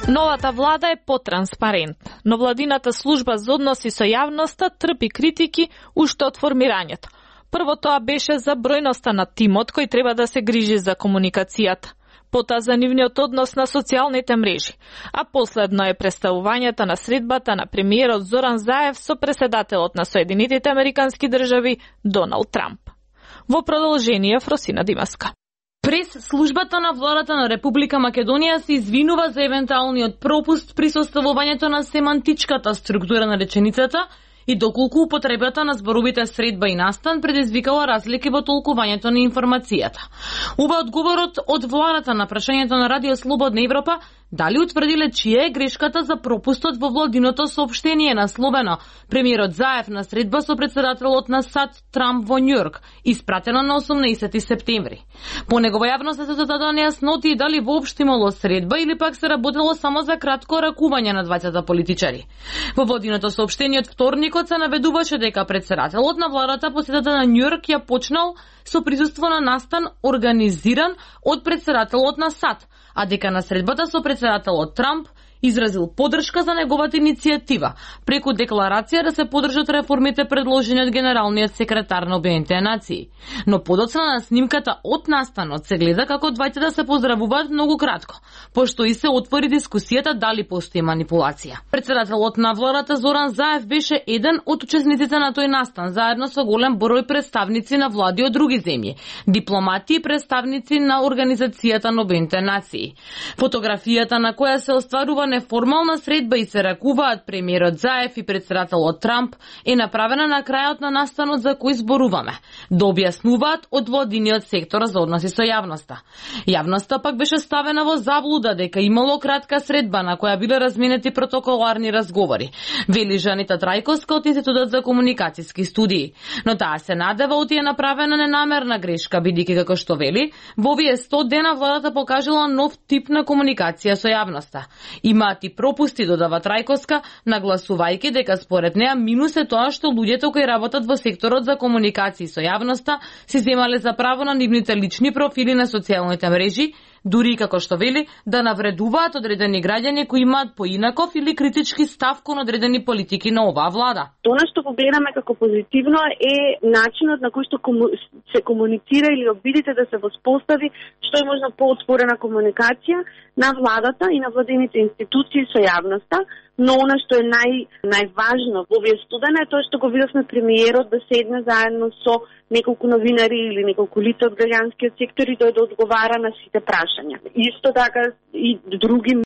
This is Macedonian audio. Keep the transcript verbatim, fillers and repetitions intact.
Новата влада е потранспарентна, но владината служба за односи со јавноста трпи критики уште од формирањето. Прво тоа беше за бројноста на тимот кој треба да се грижи за комуникацијата, потоа за нивниот однос на социјалните мрежи, а последно е представувањето на средбата на премиерот Зоран Заев со преседателот на Соединетите Американски држави Доналд Трамп. Во продолжение Фросина Димаска. Прес службата на владата на Република Македонија се извинува за евентуалниот пропуст при составувањето на семантичката структура на реченицата и доколку употребата на зборовите средба и настан предизвикала разлики во толкувањето на информацијата. Ова одговорот од владата на прашањето на Радио Слободна Европа дали утврдиле чија е грешката за пропустот во владиното соопштение насловено премиерот Заев на средба со председателот на САД Трамп во Њујорк, испратено на осумнаесети септември. По негова јавност се додадоа нејасноти дали воопшто имало средба или пак се работело само за кратко ракување на двајцата политичари. Во владиното соопштение од вторникот се наведуваше дека председателот на владата посетата на Њујорк ја почнал со присуство на настан организиран од председателот на САД, а дека на средбата со председателот Трамп изразил поддршка за неговата иницијатива преку декларација да се поддржат реформите предложени од генералниот секретар на Обединетите нации. Но подоцна на снимката од настанот се гледа како двајцата се поздравуваат многу кратко, пошто и се отвори дискусијата дали постои манипулација. Председателот на владата Зоран Заев беше еден од учесниците на тој настан, заедно со голем број представници на влади од други земји, дипломати и представници на Организацијата на Обединетите нации. Фотографијата на која се остварува неформална средба и се ракуваат премиерот Заев и председателот Трамп е направена на крајот на настанот за кој зборуваме, да објаснуваат од владиниот сектор за односи со јавноста. Јавноста пак беше ставена во заблуда дека имало кратка средба на која биле разменети протоколарни разговори, вели Жанита Трајковска од Институтот за комуникацијски студии. Но таа се надева оти е направена ненамерна грешка, бидејќи како што вели, во овие сто дена владата покажала нов тип на комуникација со јавноста. Имаат и пропусти, додава Трајковска, нагласувајќи дека според неа минус е тоа што луѓето кои работат во секторот за комуникации со јавноста се земале за право на нивните лични профили на социјалните мрежи, дури како што вели да навредуваат одредени граѓани кои имаат поинаков или критички став кон одредени политики на оваа влада. Тоа што го гледаме како позитивно е начинот на кој што кому... се комуницира или обидите да се воспостави што е можно поотворена комуникација на владата и на владините институции со јавноста, но она што е нај најважно во овие студена е тоа што го видовме премиерот да седне заедно со неколку новинари или неколку лица од граѓанскиот сектор и да одговара на сите прашања. Исто така и други